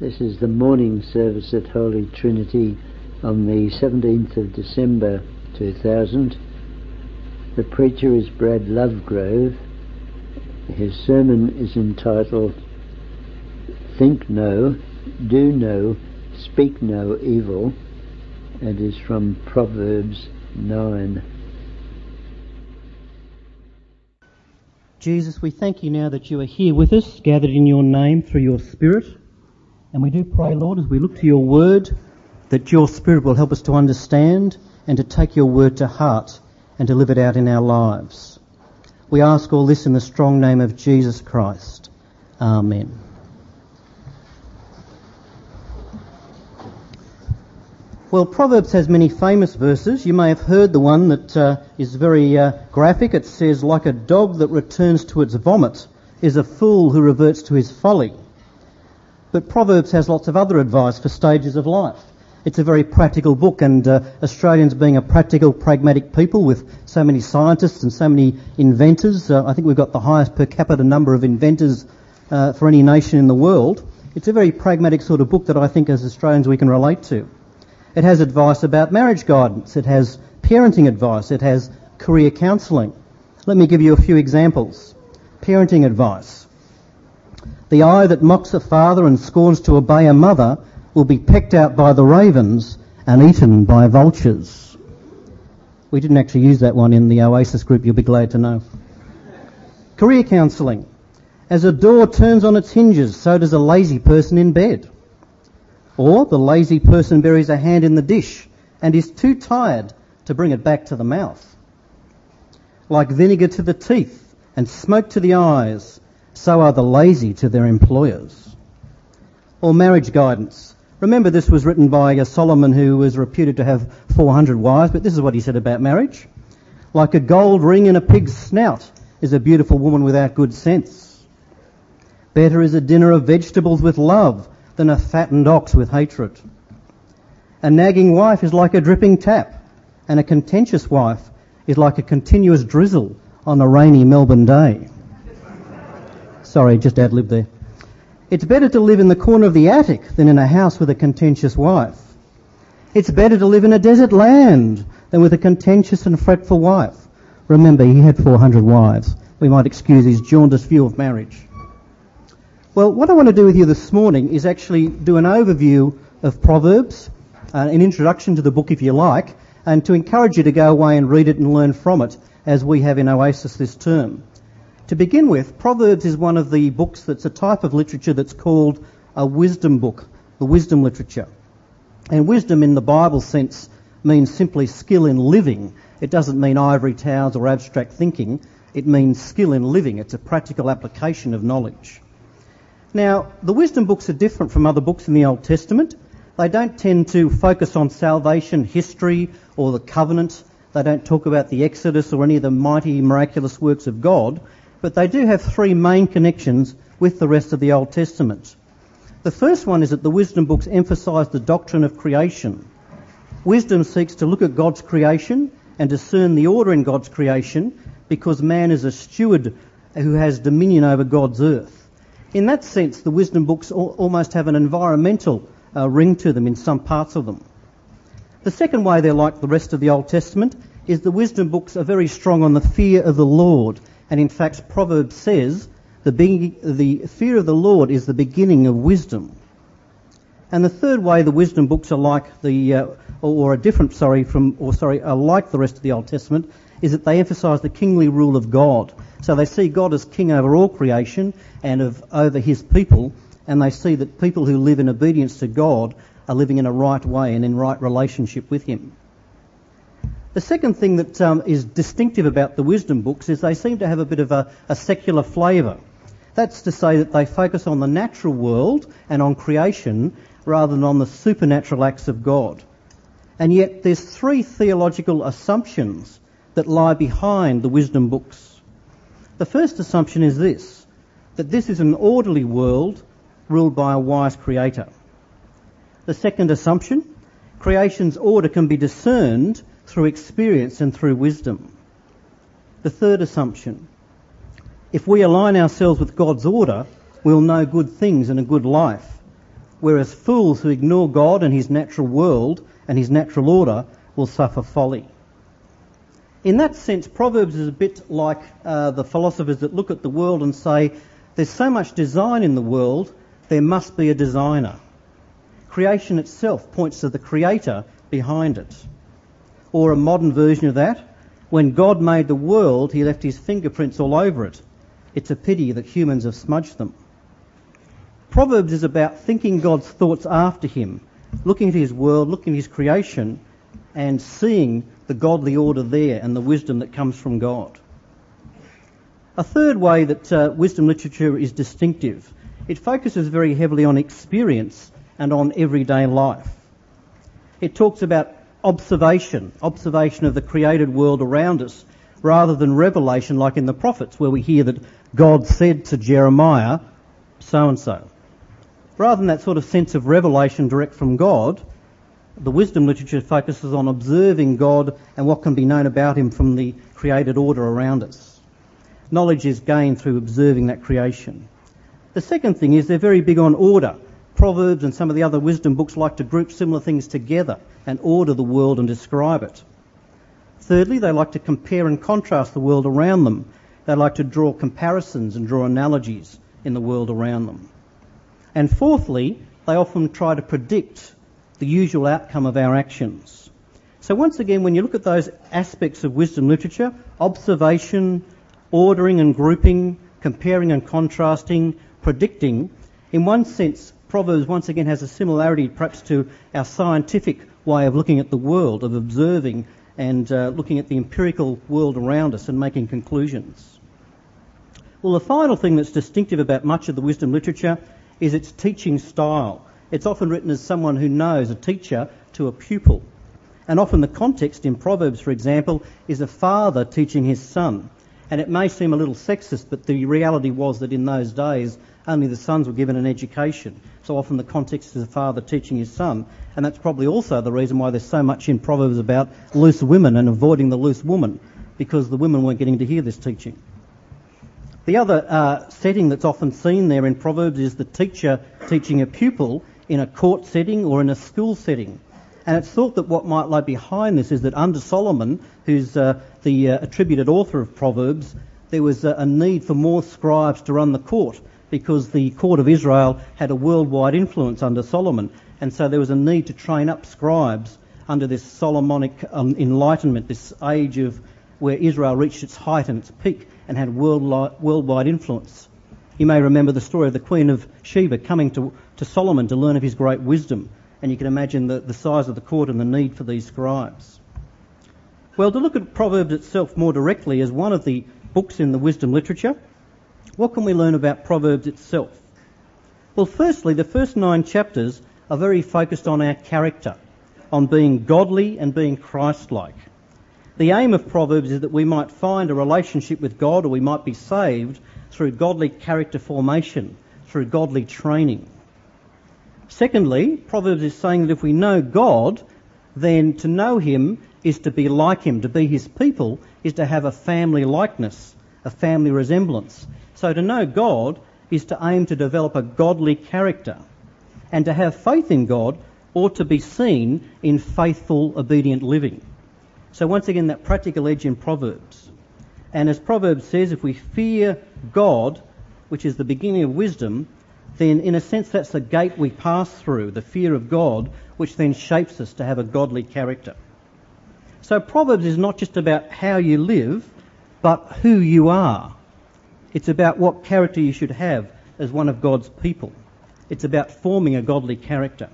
This is the morning service at Holy Trinity on the 17th of December 2000. The preacher is Brad Lovegrove. His sermon is entitled Think No, Do No, Speak No Evil, and is from Proverbs 9. Jesus, we thank you now that you are here with us, gathered in your name through your Spirit. And we do pray, Lord, as we look to your word, that your Spirit will help us to understand and to take your word to heart and to live it out in our lives. We ask all this in the strong name of Jesus Christ. Amen. Well, Proverbs has many famous verses. You may have heard the one that is very graphic. It says, like a dog that returns to its vomit is a fool who reverts to his folly. But Proverbs has lots of other advice for stages of life. It's a very practical book, and Australians being a practical, pragmatic people with so many scientists and so many inventors, I think we've got the highest per capita number of inventors for any nation in the world. It's a very pragmatic sort of book that I think as Australians we can relate to. It has advice about marriage guidance. It has parenting advice. It has career counselling. Let me give you a few examples. Parenting advice. The eye that mocks a father and scorns to obey a mother will be pecked out by the ravens and eaten by vultures. We didn't actually use that one in the Oasis group, you'll be glad to know. Career counselling. As a door turns on its hinges, so does a lazy person in bed. Or the lazy person buries a hand in the dish and is too tired to bring it back to the mouth. Like vinegar to the teeth and smoke to the eyes, so are the lazy to their employers. Or marriage guidance. Remember, this was written by Solomon, who was reputed to have 400 wives, but this is what he said about marriage. Like a gold ring in a pig's snout is a beautiful woman without good sense. Better is a dinner of vegetables with love than a fattened ox with hatred. A nagging wife is like a dripping tap, and a contentious wife is like a continuous drizzle on a rainy Melbourne day. Sorry, just ad-lib there. It's better to live in the corner of the attic than in a house with a contentious wife. It's better to live in a desert land than with a contentious and fretful wife. Remember, he had 400 wives. We might excuse his jaundiced view of marriage. Well, what I want to do with you this morning is actually do an overview of Proverbs, an introduction to the book if you like, and to encourage you to go away and read it and learn from it as we have in Oasis this term. To begin with, Proverbs is one of the books that's a type of literature that's called a wisdom book, the wisdom literature. And wisdom in the Bible sense means simply skill in living. It doesn't mean ivory towers or abstract thinking. It means skill in living. It's a practical application of knowledge. Now, the wisdom books are different from other books in the Old Testament. They don't tend to focus on salvation, history, or the covenant. They don't talk about the Exodus or any of the mighty, miraculous works of God. But they do have three main connections with the rest of the Old Testament. The first one is that the wisdom books emphasise the doctrine of creation. Wisdom seeks to look at God's creation and discern the order in God's creation because man is a steward who has dominion over God's earth. In that sense, the wisdom books almost have an environmental ring to them in some parts of them. The second way they're like the rest of the Old Testament is the wisdom books are very strong on the fear of the Lord. And in fact, Proverbs says the fear of the Lord is the beginning of wisdom. And the third way the wisdom books are like are like the rest of the Old Testament is that they emphasise the kingly rule of God. So they see God as king over all creation and over his people, and they see that people who live in obedience to God are living in a right way and in right relationship with him. The second thing that is distinctive about the wisdom books is they seem to have a bit of a secular flavour. That's to say that they focus on the natural world and on creation rather than on the supernatural acts of God. And yet there's three theological assumptions that lie behind the wisdom books. The first assumption is this, that this is an orderly world ruled by a wise creator. The second assumption, creation's order can be discerned through experience and through wisdom. The third assumption, if we align ourselves with God's order, we'll know good things and a good life. whereas fools who ignore God and his natural world and his natural order will suffer folly. In that sense, Proverbs is a bit like the philosophers that look at the world and say, there's so much design in the world, there must be a designer. Creation itself points to the creator behind it. Or a modern version of that, when God made the world, he left his fingerprints all over it. It's a pity that humans have smudged them. Proverbs is about thinking God's thoughts after him, looking at his world, looking at his creation, and seeing the godly order there and the wisdom that comes from God. A third way that wisdom literature is distinctive, it focuses very heavily on experience and on everyday life. It talks about observation of the created world around us, rather than revelation like in the prophets, where we hear that God said to Jeremiah, so-and-so. Rather than that sort of sense of revelation direct from God, the wisdom literature focuses on observing God and what can be known about him from the created order around us. Knowledge is gained through observing that creation. The second thing is they're very big on order. Proverbs and some of the other wisdom books like to group similar things together and order the world and describe it. Thirdly, they like to compare and contrast the world around them. They like to draw comparisons and draw analogies in the world around them. And fourthly, they often try to predict the usual outcome of our actions. So once again, when you look at those aspects of wisdom literature, observation, ordering and grouping, comparing and contrasting, predicting, in one sense, Proverbs once again has a similarity perhaps to our scientific way of looking at the world, of observing and looking at the empirical world around us and making conclusions. Well, the final thing that's distinctive about much of the wisdom literature is its teaching style. It's often written as someone who knows, a teacher to a pupil. And often the context in Proverbs, for example, is a father teaching his son. And it may seem a little sexist, but the reality was that in those days only the sons were given an education. So often the context is a father teaching his son. And that's probably also the reason why there's so much in Proverbs about loose women and avoiding the loose woman, because the women weren't getting to hear this teaching. The other setting that's often seen there in Proverbs is the teacher teaching a pupil in a court setting or in a school setting. And it's thought that what might lie behind this is that under Solomon, who's the attributed author of Proverbs, there was a need for more scribes to run the court, because the court of Israel had a worldwide influence under Solomon. And so there was a need to train up scribes under this Solomonic enlightenment, this age of where Israel reached its height and its peak and had worldwide influence. You may remember the story of the Queen of Sheba coming to Solomon to learn of his great wisdom. And you can imagine the size of the court and the need for these scribes. Well, to look at Proverbs itself more directly as one of the books in the wisdom literature, what can we learn about Proverbs itself? Well, firstly, the first 9 chapters are very focused on our character, on being godly and being Christ-like. The aim of Proverbs is that we might find a relationship with God, or we might be saved through godly character formation, through godly training. Secondly, Proverbs is saying that if we know God, then to know him is to be like him. To be his people is to have a family likeness, a family resemblance. So to know God is to aim to develop a godly character. And to have faith in God ought to be seen in faithful, obedient living. So once again, that practical edge in Proverbs. And as Proverbs says, if we fear God, which is the beginning of wisdom, then in a sense that's the gate we pass through, the fear of God, which then shapes us to have a godly character. So Proverbs is not just about how you live, but who you are. It's about what character you should have as one of God's people. It's about forming a godly character.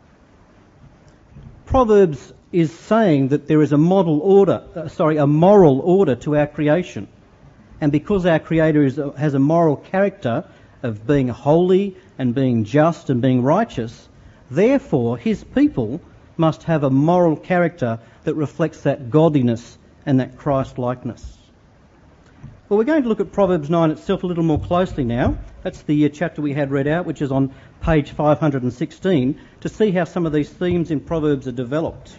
Proverbs is saying that there is a moral order to our creation. And because our Creator has a moral character of being holy and being just and being righteous, therefore his people must have a moral character that reflects that godliness and that Christ-likeness. Well, we're going to look at Proverbs 9 itself a little more closely now. That's the chapter we had read out, which is on page 516, to see how some of these themes in Proverbs are developed.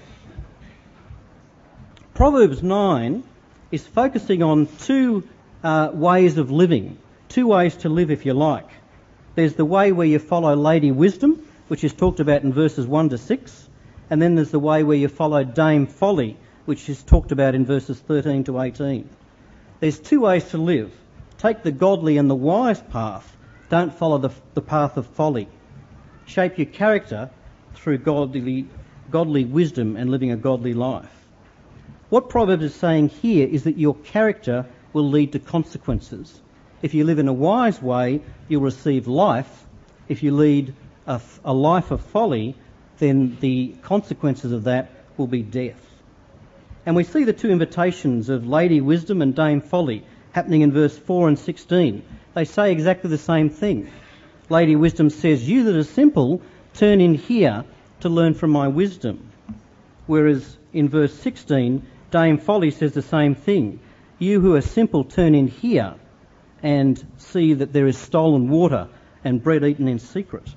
Proverbs 9 is focusing on 2 ways of living, 2 ways to live, if you like. There's the way where you follow Lady Wisdom, which is talked about in verses 1 to 6, and then there's the way where you follow Dame Folly, which is talked about in verses 13 to 18. There's two ways to live. Take the godly and the wise path. Don't follow the path of folly. Shape your character through godly wisdom and living a godly life. What Proverbs is saying here is that your character will lead to consequences. If you live in a wise way, you'll receive life. If you lead a life of folly, then the consequences of that will be death. And we see the two invitations of Lady Wisdom and Dame Folly happening in verse 4 and 16. They say exactly the same thing. Lady Wisdom says, "You that are simple, turn in here to learn from my wisdom." Whereas in verse 16, Dame Folly says the same thing. "You who are simple, turn in here and see that there is stolen water and bread eaten in secret."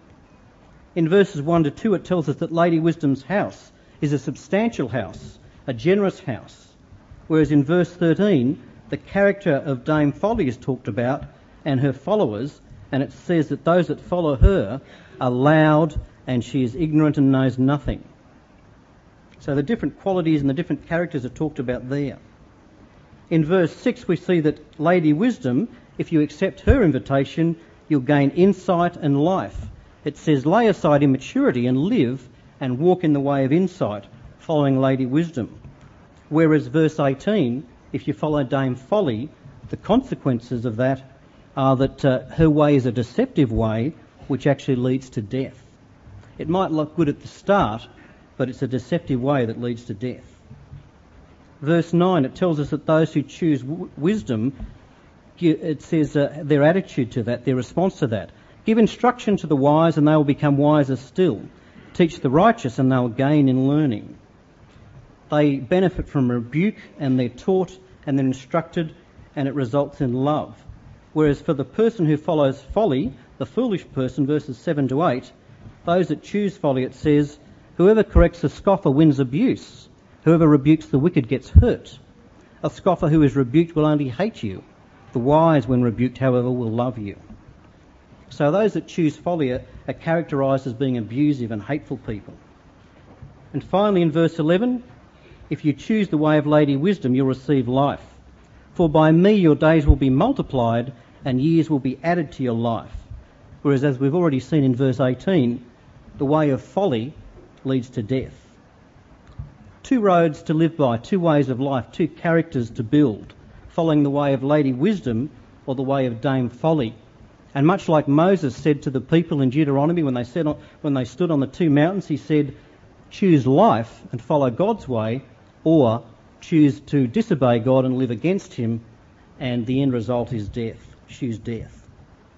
In verses 1 to 2, it tells us that Lady Wisdom's house is a substantial house, a generous house. Whereas in verse 13, the character of Dame Folly is talked about and her followers, and it says that those that follow her are loud and she is ignorant and knows nothing. So the different qualities and the different characters are talked about there. In verse 6 we see that Lady Wisdom, if you accept her invitation, you'll gain insight and life. It says, "Lay aside immaturity and live and walk in the way of insight, following Lady Wisdom." Whereas verse 18, if you follow Dame Folly, the consequences of that are that her way is a deceptive way which actually leads to death. It might look good at the start, but it's a deceptive way that leads to death. Verse 9, it tells us that those who choose wisdom, it says their attitude to that, their response to that. "Give instruction to the wise and they will become wiser still. Teach the righteous and they will gain in learning." They benefit from rebuke and they're taught and they're instructed, and it results in love. Whereas for the person who follows folly, the foolish person, verses 7 to 8, those that choose folly, it says, "Whoever corrects a scoffer wins abuse. Whoever rebukes the wicked gets hurt. A scoffer who is rebuked will only hate you. The wise, when rebuked, however, will love you." So those that choose folly are characterised as being abusive and hateful people. And finally in verse 11, "If you choose the way of Lady Wisdom, you'll receive life. For by me your days will be multiplied and years will be added to your life." Whereas as we've already seen in verse 18, the way of folly leads to death. Two roads to live by, two ways of life, two characters to build, following the way of Lady Wisdom or the way of Dame Folly. And much like Moses said to the people in Deuteronomy when they stood on the two mountains, he said, "Choose life and follow God's way, or choose to disobey God and live against him, and the end result is death. Choose death."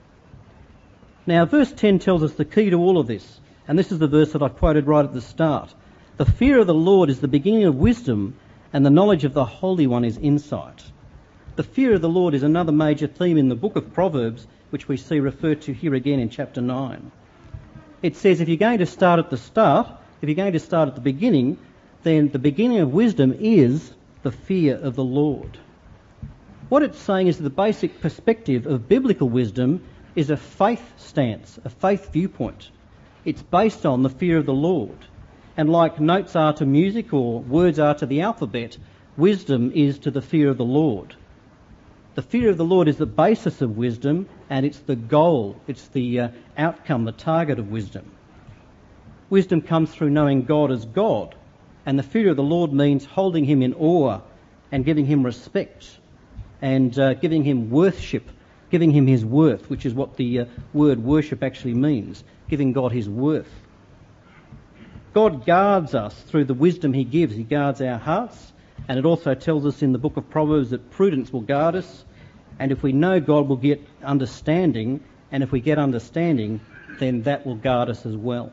Now verse 10 tells us the key to all of this, and this is the verse that I quoted right at the start. "The fear of the Lord is the beginning of wisdom, and the knowledge of the Holy One is insight." The fear of the Lord is another major theme in the book of Proverbs, which we see referred to here again in chapter 9. It says if you're going to start at the start, if you're going to start at the beginning, then the beginning of wisdom is the fear of the Lord. What it's saying is the basic perspective of biblical wisdom is a faith stance, a faith viewpoint. It's based on the fear of the Lord. And like notes are to music or words are to the alphabet, wisdom is to the fear of the Lord. The fear of the Lord is the basis of wisdom, and it's the goal, it's the outcome, the target of wisdom. Wisdom comes through knowing God as God, and the fear of the Lord means holding him in awe and giving him respect and giving him worship, giving him his worth, which is what the word worship actually means, giving God his worth. God guards us through the wisdom he gives. He guards our hearts, and it also tells us in the book of Proverbs that prudence will guard us, and if we know God, we'll get understanding, and if we get understanding, then that will guard us as well.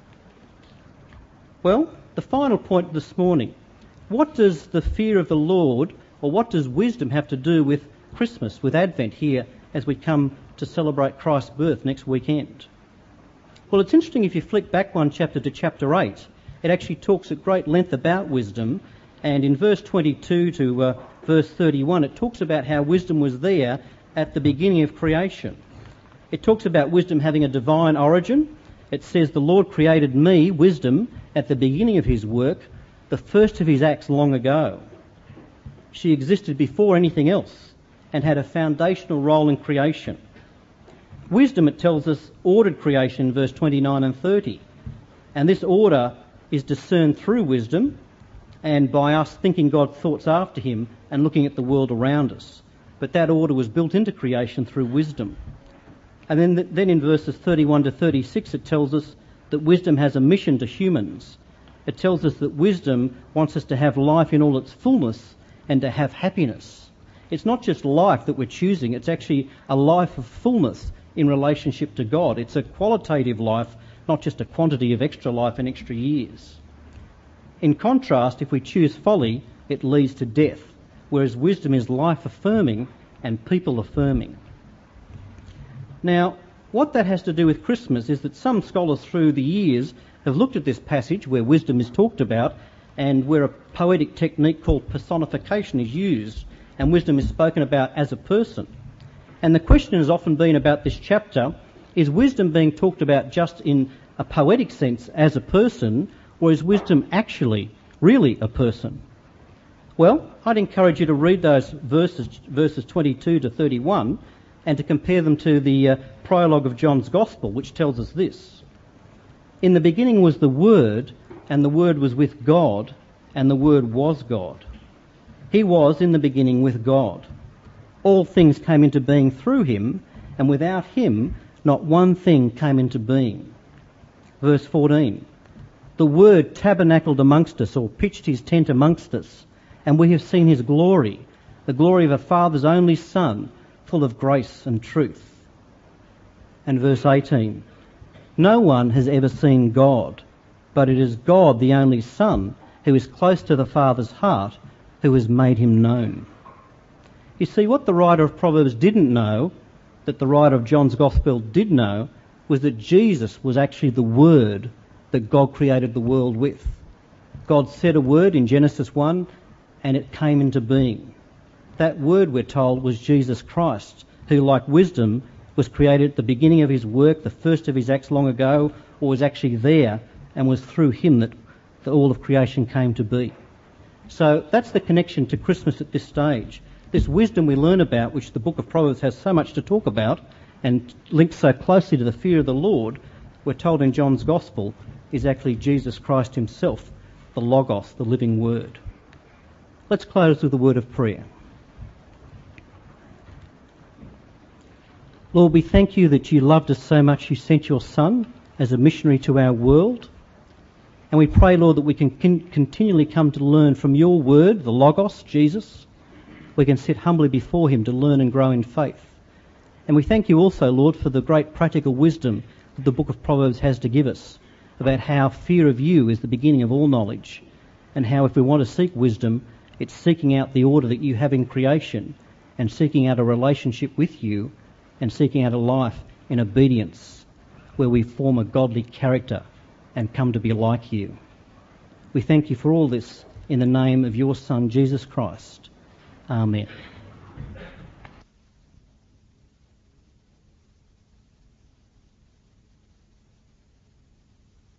Well, the final point this morning. What does the fear of the Lord, or what does wisdom have to do with Christmas, with Advent here as we come to celebrate Christ's birth next weekend? Well, it's interesting if you flick back one chapter to chapter 8, it actually talks at great length about wisdom, and in verse 22 to verse 31, it talks about how wisdom was there at the beginning of creation. It talks about wisdom having a divine origin, It says, "The Lord created me, wisdom, at the beginning of his work, the first of his acts long ago." She existed before anything else and had a foundational role in creation. Wisdom, it tells us, ordered creation in verse 29 and 30. And this order is discerned through wisdom and by us thinking God's thoughts after him and looking at the world around us. But that order was built into creation through wisdom. And then in verses 31 to 36 it tells us that wisdom has a mission to humans. It tells us that wisdom wants us to have life in all its fullness and to have happiness. It's not just life that we're choosing, it's actually a life of fullness in relationship to God. It's a qualitative life, not just a quantity of extra life and extra years. In contrast, if we choose folly, it leads to death, whereas wisdom is life-affirming and people-affirming. Now, what that has to do with Christmas is that some scholars through the years have looked at this passage where wisdom is talked about and where a poetic technique called personification is used and wisdom is spoken about as a person. And the question has often been about this chapter, is wisdom being talked about just in a poetic sense as a person, or is wisdom actually really a person? Well, I'd encourage you to read those verses 22 to 31 and to compare them to the prologue of John's Gospel, which tells us this. "In the beginning was the Word, and the Word was with God, and the Word was God. He was in the beginning with God. All things came into being through him, and without him not one thing came into being." Verse 14, "The Word tabernacled amongst us," or pitched his tent amongst us, "and we have seen his glory, the glory of a Father's only Son, full of grace and truth." And verse 18, "No one has ever seen God, but it is God, the only Son, who is close to the Father's heart, who has made him known." You see, what the writer of Proverbs didn't know, that the writer of John's Gospel did know, was that Jesus was actually the Word that God created the world with. God said a word in Genesis 1 and it came into being. That word, we're told, was Jesus Christ, who, like wisdom, was created at the beginning of his work, the first of his acts long ago, or was actually there, and was through him that all of creation came to be. So that's the connection to Christmas at this stage. This wisdom we learn about, which the book of Proverbs has so much to talk about and links so closely to the fear of the Lord, we're told in John's Gospel, is actually Jesus Christ himself, the Logos, the living Word. Let's close with a word of prayer. Lord, we thank you that you loved us so much you sent your Son as a missionary to our world. And we pray, Lord, that we can continually come to learn from your Word, the Logos, Jesus. We can sit humbly before him to learn and grow in faith. And we thank you also, Lord, for the great practical wisdom that the book of Proverbs has to give us about how fear of you is the beginning of all knowledge, and how if we want to seek wisdom, it's seeking out the order that you have in creation and seeking out a relationship with you and seeking out a life in obedience where we form a godly character and come to be like you. We thank you for all this in the name of your Son, Jesus Christ. Amen.